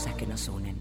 cosas que nos unen.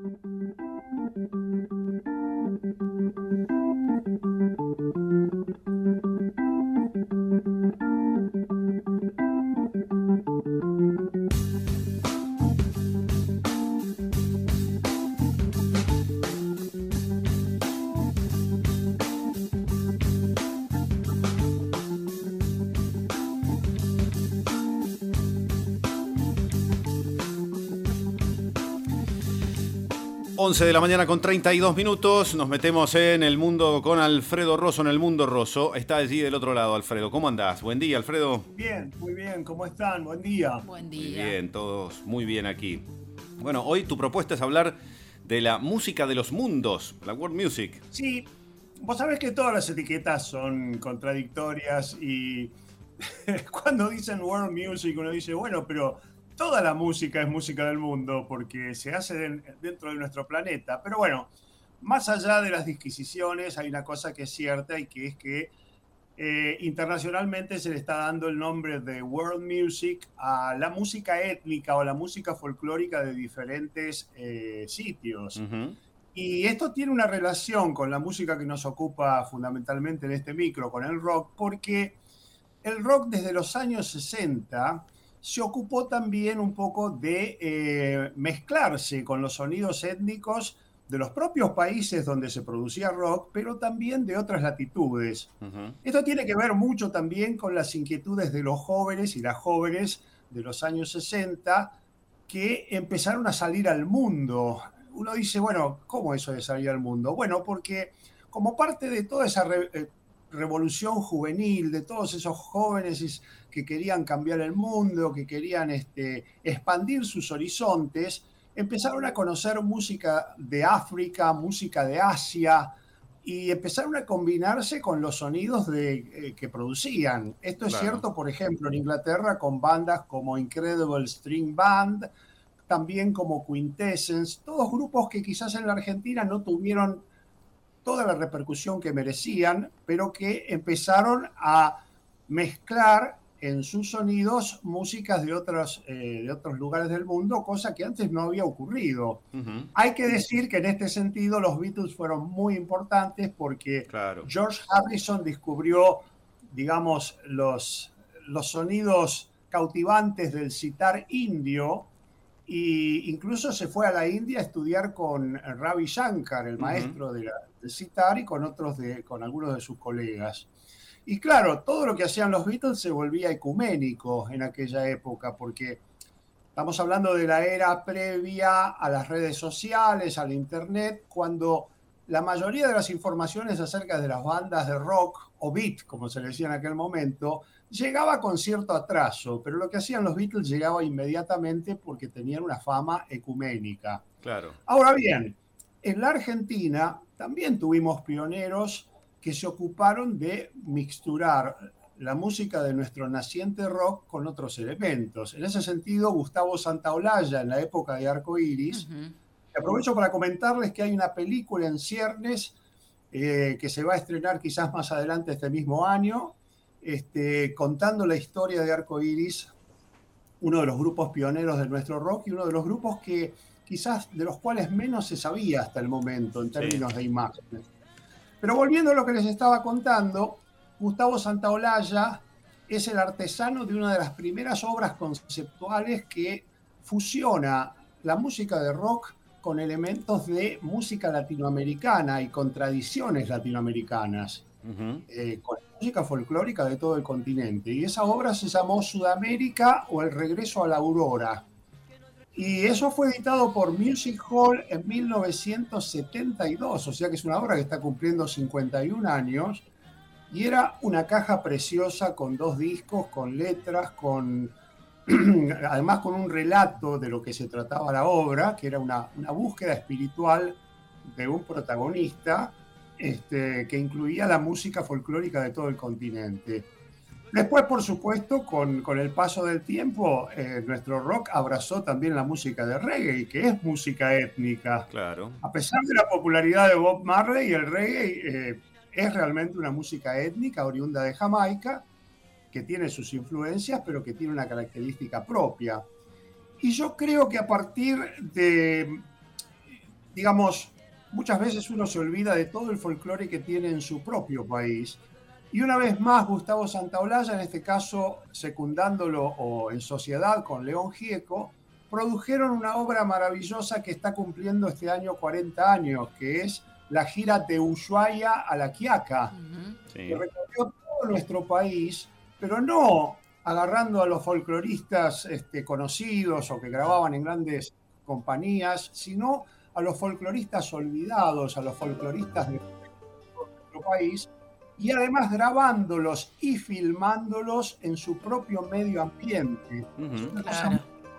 11 de la mañana con 32 minutos, nos metemos en el mundo con Alfredo Rosso, en el mundo Rosso. Está allí del otro lado, Alfredo. ¿Cómo andás? Buen día, Alfredo. Bien, muy bien. ¿Cómo están? Buen día. Buen día. Muy bien, todos muy bien aquí. Bueno, hoy tu propuesta es hablar de la música de los mundos, la world music. Sí, vos sabés que todas las etiquetas son contradictorias y cuando dicen world music uno dice, bueno, pero toda la música es música del mundo porque se hace dentro de nuestro planeta. Pero bueno, más allá de las disquisiciones hay una cosa que es cierta y que es que internacionalmente se le está dando el nombre de world music a la música étnica o la música folclórica de diferentes sitios. Uh-huh. Y esto tiene una relación con la música que nos ocupa fundamentalmente en este micro, con el rock, porque el rock desde los años 60 se ocupó también un poco de mezclarse con los sonidos étnicos de los propios países donde se producía rock, pero también de otras latitudes. Uh-huh. Esto tiene que ver mucho también con las inquietudes de los jóvenes y las jóvenes de los años 60 que empezaron a salir al mundo. Uno dice, bueno, ¿cómo eso de salir al mundo? Bueno, porque como parte de toda esa revolución juvenil, de todos esos jóvenes que querían cambiar el mundo, que querían expandir sus horizontes, empezaron a conocer música de África, música de Asia, y empezaron a combinarse con los sonidos que producían. Esto es Claro. cierto, por ejemplo, en Inglaterra con bandas como Incredible String Band, también como Quintessence, todos grupos que quizás en la Argentina no tuvieron toda la repercusión que merecían, pero que empezaron a mezclar en sus sonidos músicas de otros lugares del mundo, cosa que antes no había ocurrido. Uh-huh. Hay que decir que en este sentido los Beatles fueron muy importantes porque Claro. George Harrison descubrió, digamos, los sonidos cautivantes del sitar indio, e incluso se fue a la India a estudiar con Ravi Shankar, el maestro del sitar, y con algunos de sus colegas. Y claro, todo lo que hacían los Beatles se volvía ecuménico en aquella época, porque estamos hablando de la era previa a las redes sociales, al internet, cuando la mayoría de las informaciones acerca de las bandas de rock, o beat, como se le decía en aquel momento, llegaba con cierto atraso, pero lo que hacían los Beatles llegaba inmediatamente porque tenían una fama ecuménica. Claro. Ahora bien, en la Argentina también tuvimos pioneros que se ocuparon de mixturar la música de nuestro naciente rock con otros elementos. En ese sentido, Gustavo Santaolalla, en la época de Arco Iris, aprovecho para comentarles que hay una película en ciernes que se va a estrenar quizás más adelante este mismo año, contando la historia de Arco Iris, uno de los grupos pioneros de nuestro rock y uno de los grupos que quizás de los cuales menos se sabía hasta el momento en términos de imágenes. Pero volviendo a lo que les estaba contando, Gustavo Santaolalla es el artesano de una de las primeras obras conceptuales que fusiona la música de rock con elementos de música latinoamericana y con tradiciones latinoamericanas, con música folclórica de todo el continente. Y esa obra se llamó Sudamérica o El regreso a la aurora. Y eso fue editado por Music Hall en 1972, o sea que es una obra que está cumpliendo 51 años, y era una caja preciosa con 2 discos, con letras, además con un relato de lo que se trataba la obra, que era una búsqueda espiritual de un protagonista que incluía la música folclórica de todo el continente. Después, por supuesto, con el paso del tiempo, nuestro rock abrazó también la música de reggae, que es música étnica. Claro. A pesar de la popularidad de Bob Marley, el reggae es realmente una música étnica oriunda de Jamaica, que tiene sus influencias, pero que tiene una característica propia. Y yo creo que a partir de, digamos, muchas veces uno se olvida de todo el folclore que tiene en su propio país. Y una vez más, Gustavo Santaolalla, en este caso secundándolo o en sociedad con León Gieco, produjeron una obra maravillosa que está cumpliendo este año 40 años, que es la gira de Ushuaia a La Quiaca, Sí. que recorrió todo nuestro país, pero no agarrando a los folcloristas conocidos o que grababan en grandes compañías, sino a los folcloristas olvidados, a los folcloristas de nuestro país, y además grabándolos y filmándolos en su propio medio ambiente. Claro.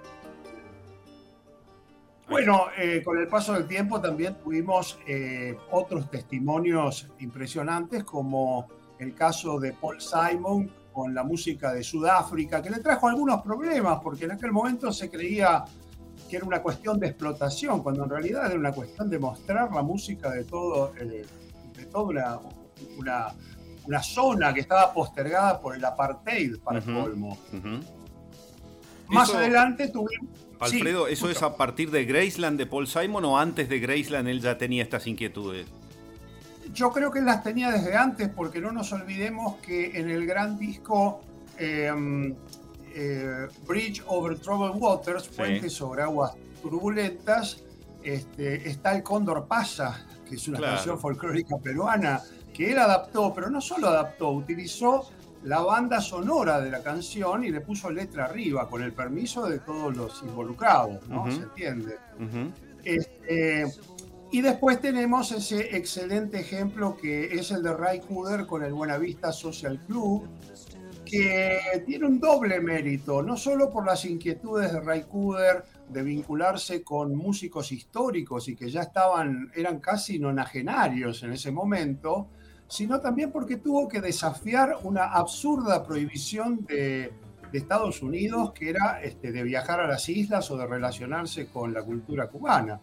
Bueno, con el paso del tiempo también tuvimos otros testimonios impresionantes, como el caso de Paul Simon con la música de Sudáfrica, que le trajo algunos problemas, porque en aquel momento se creía que era una cuestión de explotación, cuando en realidad era una cuestión de mostrar la música de toda una zona que estaba postergada por el apartheid, para colmo. Más adelante tuvimos... Alfredo, ¿eso es a partir de Graceland de Paul Simon o antes de Graceland él ya tenía estas inquietudes? Yo creo que él las tenía desde antes, porque no nos olvidemos que en el gran disco Bridge Over Troubled Waters, Puente sobre Aguas Turbulentas, está El Cóndor Pasa, que es una canción folclórica peruana, que él adaptó, pero no solo adaptó, utilizó la banda sonora de la canción y le puso letra arriba, con el permiso de todos los involucrados, ¿no? ¿Se entiende? Y después tenemos ese excelente ejemplo que es el de Ray Cooder con el Buenavista Social Club, que tiene un doble mérito, no solo por las inquietudes de Ray Cooder de vincularse con músicos históricos y que ya eran casi nonagenarios en ese momento, sino también porque tuvo que desafiar una absurda prohibición de Estados Unidos, que era de viajar a las islas o de relacionarse con la cultura cubana.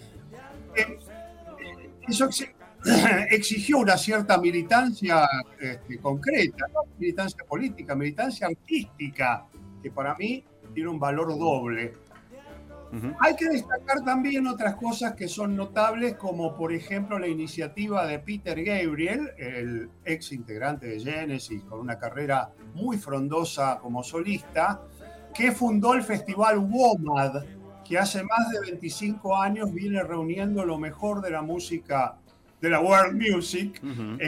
Eso exigió una cierta militancia concreta, no militancia política, militancia artística, que para mí tiene un valor doble. Hay que destacar también otras cosas que son notables, como por ejemplo la iniciativa de Peter Gabriel, el ex integrante de Genesis, con una carrera muy frondosa como solista, que fundó el festival WOMAD, que hace más de 25 años viene reuniendo lo mejor de la música, de la world music,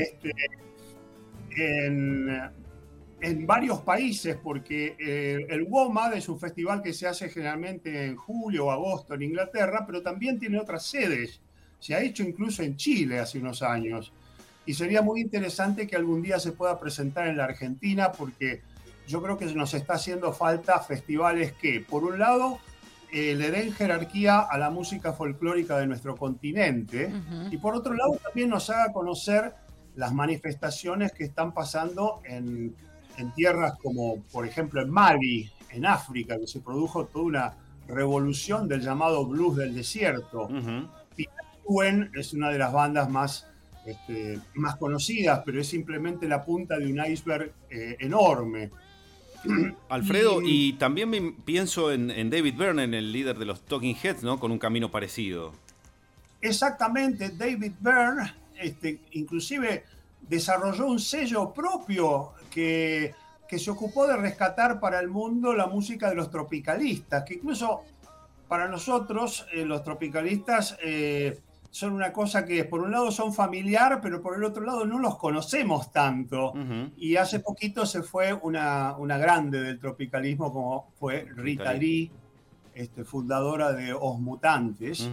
en varios países, porque el WOMAD es un festival que se hace generalmente en julio o agosto en Inglaterra, pero también tiene otras sedes. Se ha hecho incluso en Chile hace unos años. Y sería muy interesante que algún día se pueda presentar en la Argentina, porque yo creo que nos está haciendo falta festivales que, por un lado, le den jerarquía a la música folclórica de nuestro continente, y por otro lado también nos haga conocer las manifestaciones que están pasando en tierras como, por ejemplo, en Mali, en África, que se produjo toda una revolución del llamado blues del desierto. Pitaguen es una de las bandas más conocidas, pero es simplemente la punta de un iceberg enorme. Alfredo, y también pienso en David Byrne, en el líder de los Talking Heads, ¿no? Con un camino parecido. Exactamente, David Byrne inclusive desarrolló un sello propio que se ocupó de rescatar para el mundo la música de los tropicalistas, que incluso para nosotros los tropicalistas son una cosa que por un lado son familiar, pero por el otro lado no los conocemos tanto. Y hace poquito se fue una grande del tropicalismo, como fue Rita Lee, fundadora de Os Mutantes.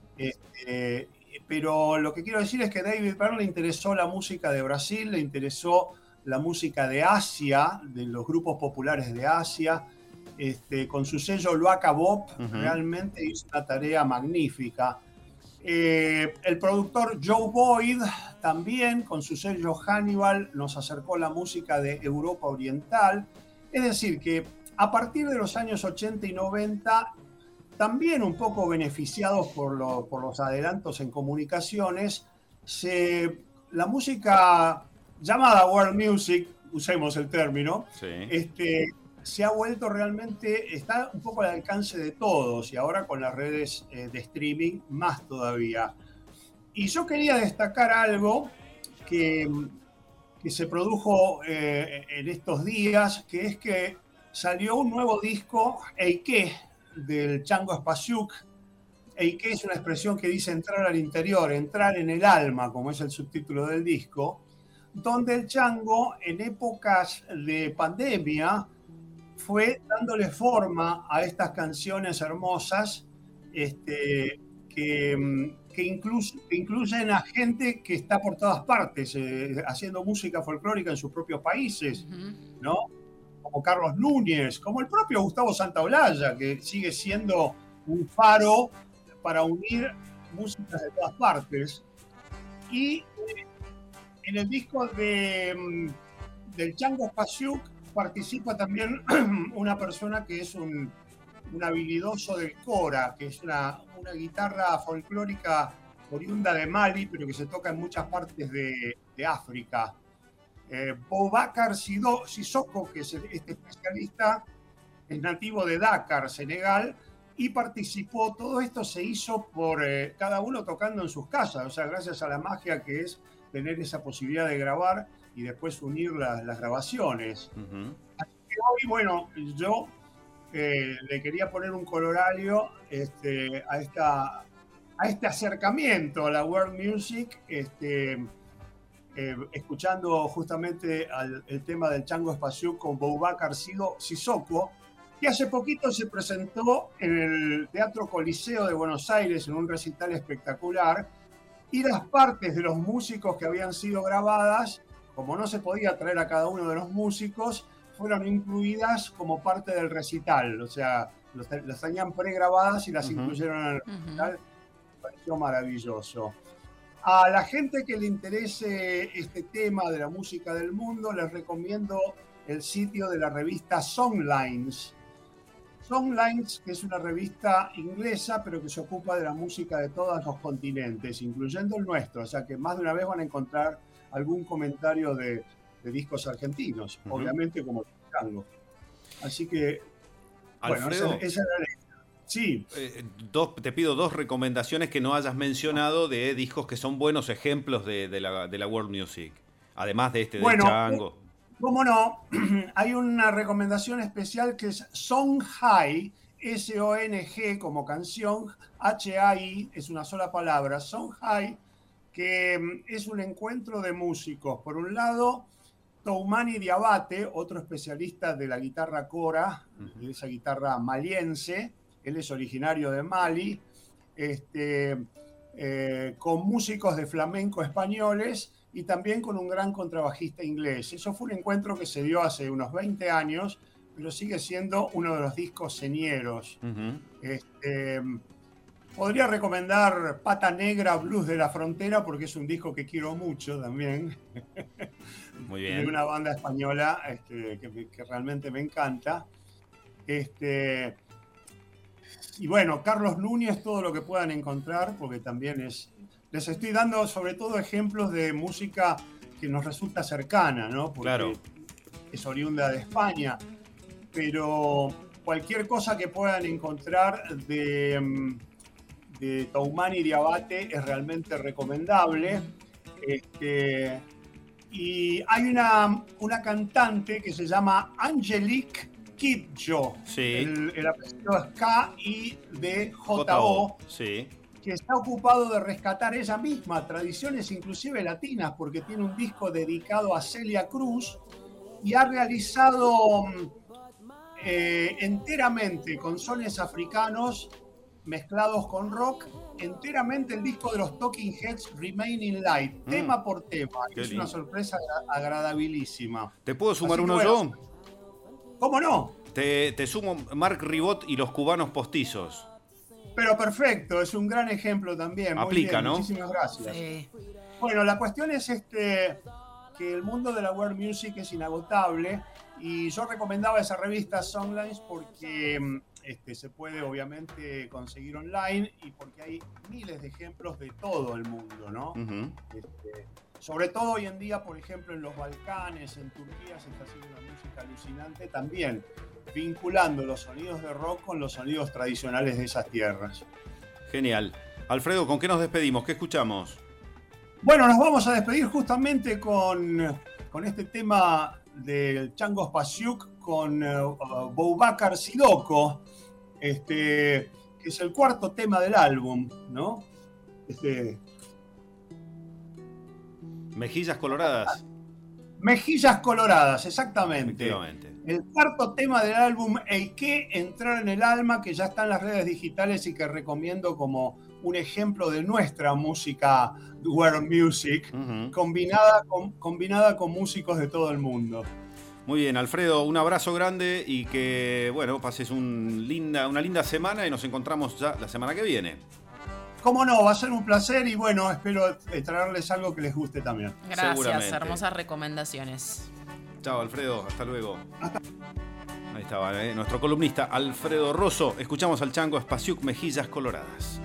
Pero lo que quiero decir es que David Byrne le interesó la música de Brasil, le interesó la música de Asia, de los grupos populares de Asia. Con su sello Luaka Bop, realmente hizo una tarea magnífica. El productor Joe Boyd también, con su sello Hannibal, nos acercó la música de Europa Oriental. Es decir, que a partir de los años 80 y 90, también un poco beneficiados por los adelantos en comunicaciones, la música llamada world music, usemos el término, se ha vuelto realmente, está un poco al alcance de todos y ahora con las redes de streaming más todavía. Y yo quería destacar algo que se produjo en estos días, que es que salió un nuevo disco, Eike, del Chango Spasiuk. Eike es una expresión que dice entrar al interior, entrar en el alma, como es el subtítulo del disco, donde el Chango, en épocas de pandemia, fue dándole forma a estas canciones hermosas que incluyen a gente que está por todas partes, haciendo música folclórica en sus propios países, ¿no? Como Carlos Núñez, como el propio Gustavo Santaolalla, que sigue siendo un faro para unir músicas de todas partes. Y en el disco del Chango Spasiuk participa también una persona que es un habilidoso del kora, que es una guitarra folclórica oriunda de Mali, pero que se toca en muchas partes de África. Boubacar Sissoko, que es este especialista, es nativo de Dakar, Senegal, y participó. Todo esto se hizo por cada uno tocando en sus casas, o sea, gracias a la magia que es tener esa posibilidad de grabar y después unir las grabaciones. Así que hoy, bueno, yo le quería poner un colorario a este acercamiento a la world music, escuchando justamente el tema del Chango Spasiuk con Boubacar Sissoko, que hace poquito se presentó en el Teatro Coliseo de Buenos Aires en un recital espectacular, y las partes de los músicos que habían sido grabadas, como no se podía traer a cada uno de los músicos, fueron incluidas como parte del recital, o sea, las tenían pregrabadas y las incluyeron en el recital. Me pareció maravilloso. A la gente que le interese este tema de la música del mundo, les recomiendo el sitio de la revista Songlines. Songlines, que es una revista inglesa, pero que se ocupa de la música de todos los continentes, incluyendo el nuestro. O sea que más de una vez van a encontrar algún comentario de discos argentinos, obviamente como el tango. Así que, Alfredo, bueno, esa es la ley. Sí. Te pido dos recomendaciones que no hayas mencionado de discos que son buenos ejemplos de la world music, además de este del Chango. ¿Cómo no? Hay una recomendación especial que es Songhai, S-O-N-G como canción, H-A-I, es una sola palabra, Songhai, que es un encuentro de músicos. Por un lado, Toumani Diabate, otro especialista de la guitarra kora, de esa guitarra maliense, él es originario de Mali, con músicos de flamenco españoles y también con un gran contrabajista inglés. Eso fue un encuentro que se dio hace unos 20 años, pero sigue siendo uno de los discos señeros. Podría recomendar Pata Negra, Blues de la Frontera, porque es un disco que quiero mucho también. Muy bien. De una banda española que realmente me encanta. Y bueno, Carlos Núñez, todo lo que puedan encontrar, porque también les estoy dando sobre todo ejemplos de música que nos resulta cercana, ¿no? Porque claro, es oriunda de España, pero cualquier cosa que puedan encontrar de Toumani Diabate es realmente recomendable. Y hay una cantante que se llama Angelique Kidjo, sí. El apellido es K-I-D-J-O, sí, que está ocupado de rescatar ella misma tradiciones inclusive latinas, porque tiene un disco dedicado a Celia Cruz y ha realizado enteramente con sones africanos mezclados con rock, enteramente el disco de los Talking Heads, Remaining Light, tema por tema. Es una sorpresa agradabilísima. ¿Te puedo sumar uno yo? ¿Cómo no? Te sumo Mark Ribot y los cubanos postizos. Pero perfecto, es un gran ejemplo también. Aplica, muy bien, ¿no? Muchísimas gracias. Sí. Bueno, la cuestión es que el mundo de la world music es inagotable y yo recomendaba esa revista Songlines porque se puede obviamente conseguir online y porque hay miles de ejemplos de todo el mundo, ¿no? Sobre todo hoy en día, por ejemplo, en los Balcanes, en Turquía, se está haciendo una música alucinante también, vinculando los sonidos de rock con los sonidos tradicionales de esas tierras. Genial. Alfredo, ¿con qué nos despedimos? ¿Qué escuchamos? Bueno, nos vamos a despedir justamente con este tema del Chango Spasiuk con Boubacar Sidoko, que es el cuarto tema del álbum, ¿no? Mejillas Coloradas. Mejillas Coloradas, exactamente. Efectivamente. El cuarto tema del álbum, El que entrar en el alma, que ya está en las redes digitales y que recomiendo como un ejemplo de nuestra música world music, combinada con músicos de todo el mundo. Muy bien, Alfredo, un abrazo grande y que, bueno, pases una linda semana y nos encontramos ya la semana que viene. Cómo no, va a ser un placer y bueno, espero traerles algo que les guste también. Gracias, hermosas recomendaciones. Chao, Alfredo, hasta luego. Ahí estaba, nuestro columnista Alfredo Rosso. Escuchamos al Chango Spasiuk, Mejillas Coloradas.